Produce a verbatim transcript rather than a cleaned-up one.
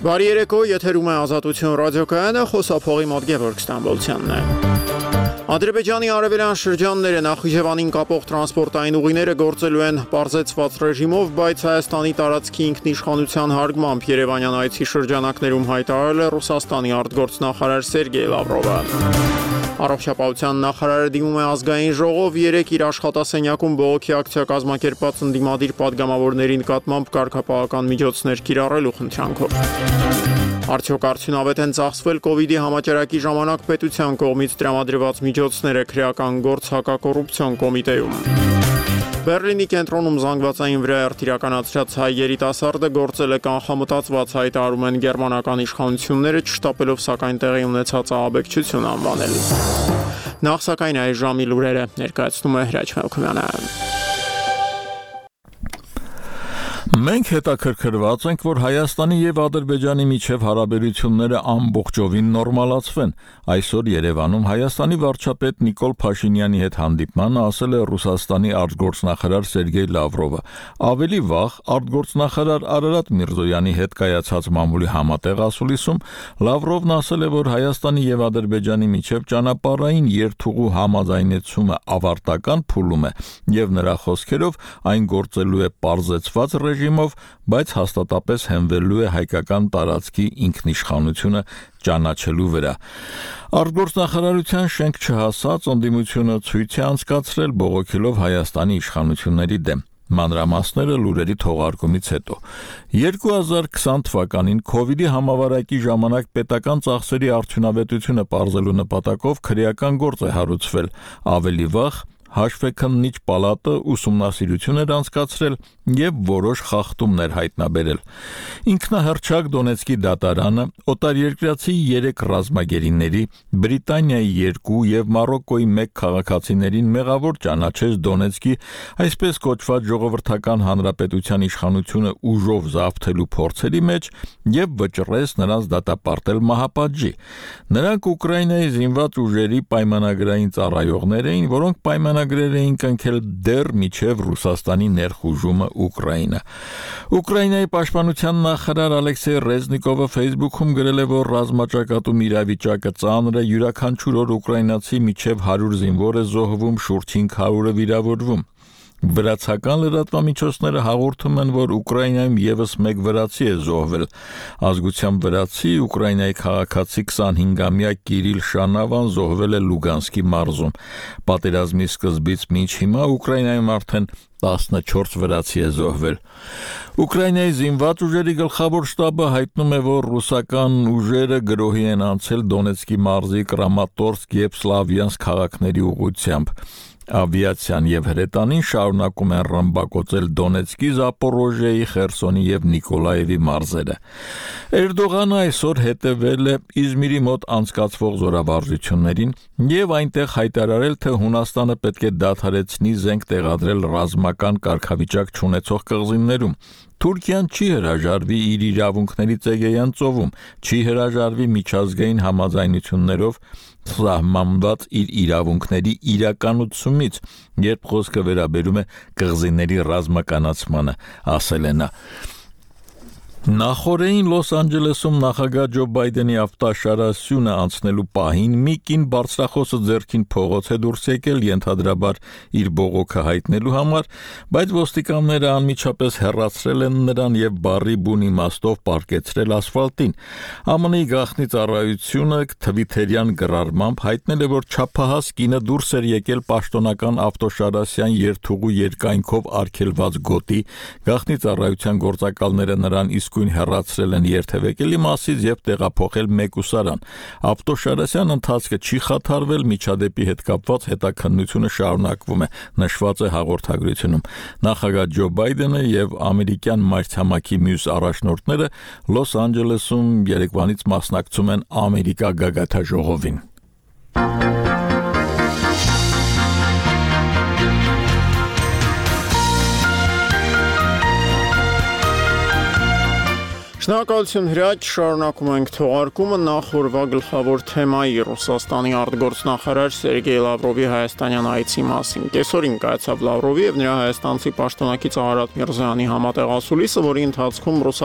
Բարի երեկո, եթերում է Ազատություն ռադիոկայանը, խոսափողի մոտ Գևորգ Ստամբոլցյանն է։ Ադրբեջանի արևելյան շրջանները Նախիջևանին կապող տրանսպորտային ուղիները գործելու են պարզեցված ռեժիմով, բայց Հայաստանի տարածքի ինքնիշխանության հարգմամբ Երևանյան այցի շրջանակներում հայտարարել է Ռուսաստանի արտգործնախարար Սերգեյ Լավրովը։ Առողջապահության նախարարը դիմում է ազգային ժողով երեկ իր աշխատասենյակում բողոքի ակցիա կազմակերպած ընդդիմադիր պատգամավորների նկատմամբ կարգապահական միջոցներ կիրառելու խնդրանքով։ Արդյոք արդյունավետ են ծախսվել կովիդի համաճարակի ժամանակ պետության կողմից տրամադրված միջոցները քրեական գործ հակակոռուպցիոն կոմիտեում։ Բերլինի կենտրոնում զանգվածային վրայերթ իրականացրած հայ երիտասարդը գործել է կանխամտածված, հայտարարում են գերմանական իշխանությունները, չշտապելով սակայն տեղի ունեցած ահաբեկչություն անվանել։ Նախ սակայն այս ժամի լուրերը ներկայացնում է Հրաչ Մելքումյանը։ Մենք հետաքրքրված ենք, որ Հայաստանի եւ Ադրբեջանի միջև հարաբերությունները ամբողջովին նորմալացվեն։ Այսօր Երևանում Հայաստանի վարչապետ Նիկոլ Փաշինյանի հետ հանդիպմանը ասել է Ռուսաստանի արտգործնախարար Սերգեյ Լավրովը։ Ավելի վաղ արտգործնախարար Արարատ Միրզոյանի հետ կայացած մամուլի համատեղ ասուլիսում Լավրովն ասել է, որ Հայաստանի եւ Ադրբեջանի միջև ճանապարհային երթուղու համաձայնեցումը ավարտական փուլում է եւ նրա խոսքերով այն գործելու է պարզեցված ռեժիմով, բայց հաստատապես հենվելու է հայկական տարածքի ինքնիշխանությունը ճանաչելու վրա։ Արտգործնախարարության շենք չհասած ընդդիմությունը ցույց է անցկացրել բողոքելով Հայաստանի իշխանությունների դեմ։ Մանրամասները լուրերի թողարկումից հետո։ երկու հազար քսան թվականին կովիդի համավարակի ժամանակ պետական ծախսերի արդյունավետությունը պարզելու նպատակով քրեական գործ է հարուցվել։ Ավելի վաղ Հաշվեկննիչ պալատը ուսումնասիրություն էր անցկացրել եւ որոշ խախտումներ հայտնաբերել։ Ինքնահռչակ Դոնեցկի դատարանը օտարերկրացի երեք ռազմագերիների, Բրիտանիայի երկու եւ Մարոկկոյի մեկ քաղաքացիներին մեղավոր ճանաչեց Դոնեցկի այսպես կոչված ժողովրդական հանրապետության իշխանությունը ուժով զավթելու փորձերի մեջ եւ վճռեց նրանց դատապարտել մահապատժի։ Նրանք Ուկրաինայի զինված ուժերի պայմանագրային ծառայողներ էին, որոնք պայմանագրեր էին կնքել դեռ մինչև Ռուսաստանի ներխուժումը Ուկրաինա։ Ուկրաինայի պաշտպանության նախարար Ալեքսեյ Ռեզնիկովը Facebook-ում գրել է, որ ռազմաճակատում իրավիճակը ծանր է, յուրաքանչյուր օր ուկրաինացի մինչև հարյուր զինվոր է զոհվում, շուրջ հինգ հարյուրը վիրավորվում։ Վրացական լրատվամիջոցները հաղորդում են, որ Ուկրաինայում եւս մեկ վրացի է զոհվել։ Ազգությամբ վրացի Ուկրաինայի քաղաքացի քսանհինգամյա Կիրիլ Շանավան զոհվել է Լուգանսկի մարզում։ Պատերազմի սկզբից մինչ հիմա Ուկրաինայում արդեն տասնչորս վրացի է զոհվել։ Ուկրաինայի զինված ուժերի գլխավոր շտաբը հայտնում է, որ ռուսական ուժերը գրոհի են անցել Դոնեցկի մարզի Կրամատորսկ եւ Սլավյանսկ քաղաքների ուղղությամբ։ Ավիացիան եւ հրետանին շարունակում են ռմբակոծել Դոնեցկի, Զապորոժիայի, Խերսոնի եւ Նիկոլաևի մարզերը։ Էրդողանը այսօր հետևել է Իզմիրի մոտ անցկացվող զորավարժություններին եւ այնտեղ հայտարարել, թե Հունաստանը պետք է դադարեցնի զենք տեղադրել ռազմական կարգավիճակ չունեցող կղզիներում։ Թուրքիան չի հրաժարվի իր իրավունքների ծեգեյան ծովում, չի հրաժարվի միջազգային համաձայնություններով սահմանված իր իրավունքների իրականացումից, երբ խոսքը վերաբերում է կղզիների ռազմականացմանը, ասել է նա։ Նախորդին Լոս Անջելեսում նախագահ Ջո Բայդենի ավտաշարասյունը անցնելու պահին մի կին բարձրախոսը ձեռքին փողոց է դուրս եկել ենթադրաբար իր բողոքը հայտնելու համար, բայց ոստիկանները անմիջապես հեռացրել են նրան եւ բարի բուն իմաստով պարկեցրել ասֆալտին։ ԱՄՆ-ի գաղտնի ծառայությունը թվիթերյան գրառմամբ հայտնել է, որ չափահաս կինը դուրս էր եկել պաշտոնական ավտոշարասյան երթուղու երկայնքով արգելված գոտի, գաղտնի ծառայության գործակալները նրան իսկ հեռացրել են երթևեկելի մասից եւ տեղափոխել մեկուսարան։ Ավտոշարասյան ընթացքը չի խաթարվել, միջադեպի հետ կապված հետաքննությունը շարունակվում է, նշված է հաղորդագրությունում։ Նախագահ Ջո Բայդենը եւ ամերիկյան մայրցամաքի մյուս առաջնորդները Լոս Անջելեսում երեկվանից մասնակցում են Ամերիկա գագաթաժողովին։ Շնորհակալություն Հրաչ, շարունակում ենք թողարկումը նախորդ գլխավոր թեմայի Ռուսաստանի արտգործնախարար Սերգեյ Լավրովի հայաստանյան այցի մասին։ Կեսօրին կայացավ Լավրովի եւ նրա հայաստանցի պաշտոնակից Արարատ Միրզոյանի համատեղ ասուլիսը, որի ընթացքում